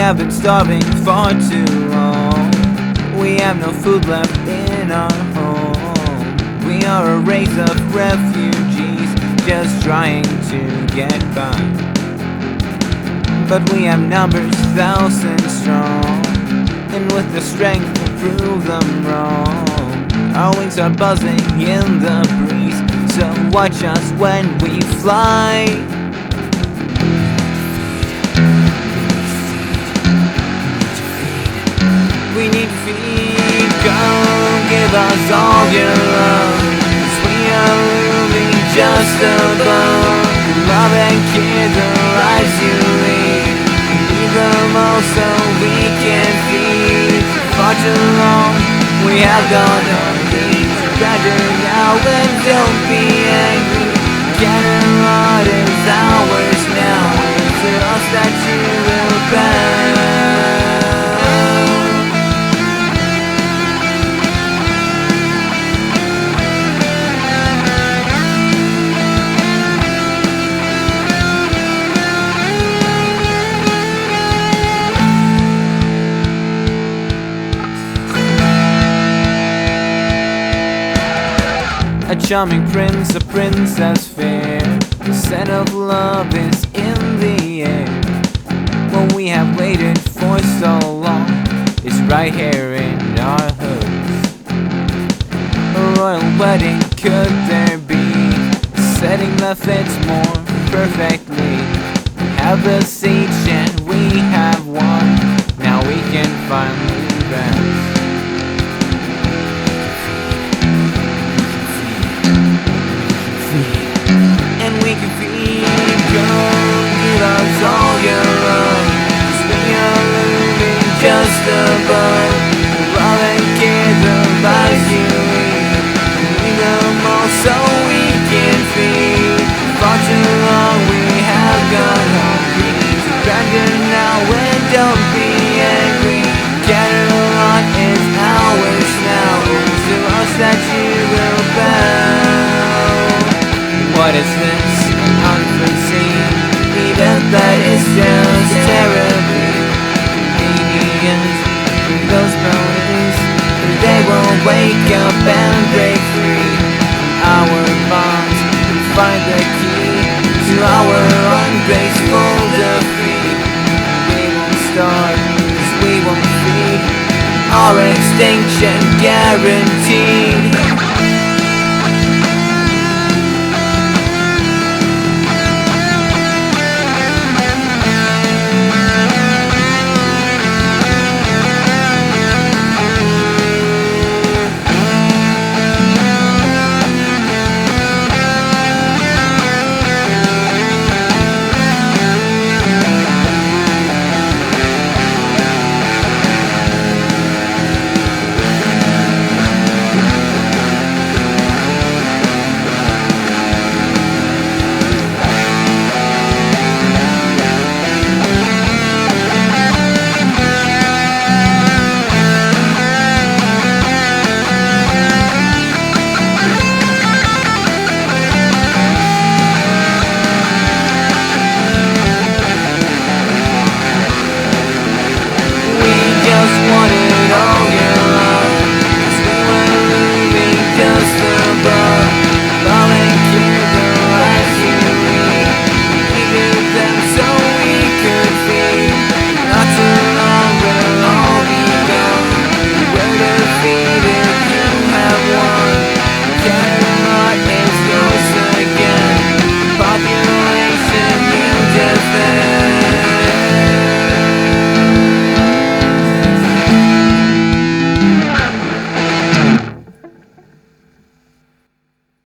have been starving far too long. We have no food left in our home. We are a race of refugees, just trying to get by. But we have numbers thousands strong, and with the strength to prove them wrong. Our wings are buzzing in the breeze, so watch us when we fly. We need feed, come give us all your love, 'cause we are moving just above. Love and care, the lives you lead, we need them all so we can feed. Far too long, we have gone on these. Better now and don't be angry. Getting what is ours now, it's to us that you will bow. A charming prince, a princess fair, the scent of love is in the air. What we have waited for so long is right here in our hoods. A royal wedding could there be, a setting that fits more perfectly. Have a siege and we have won, now we can finally rest. And we can feed, come give us all your love, 'cause we are moving just above. Love and care, the lives you lead, we need them all so we can feed. Far too long we have gone hungry, surrender now and don't be angry. Catalan is ours now, it's to us that you will bow. What is this unforeseen event that is just terribly convenient? Those ponies, they will wake up and break free. Our bonds will find the key to our ungraceful defeat. We won't starve, 'cause we won't feed, our extinction guaranteed.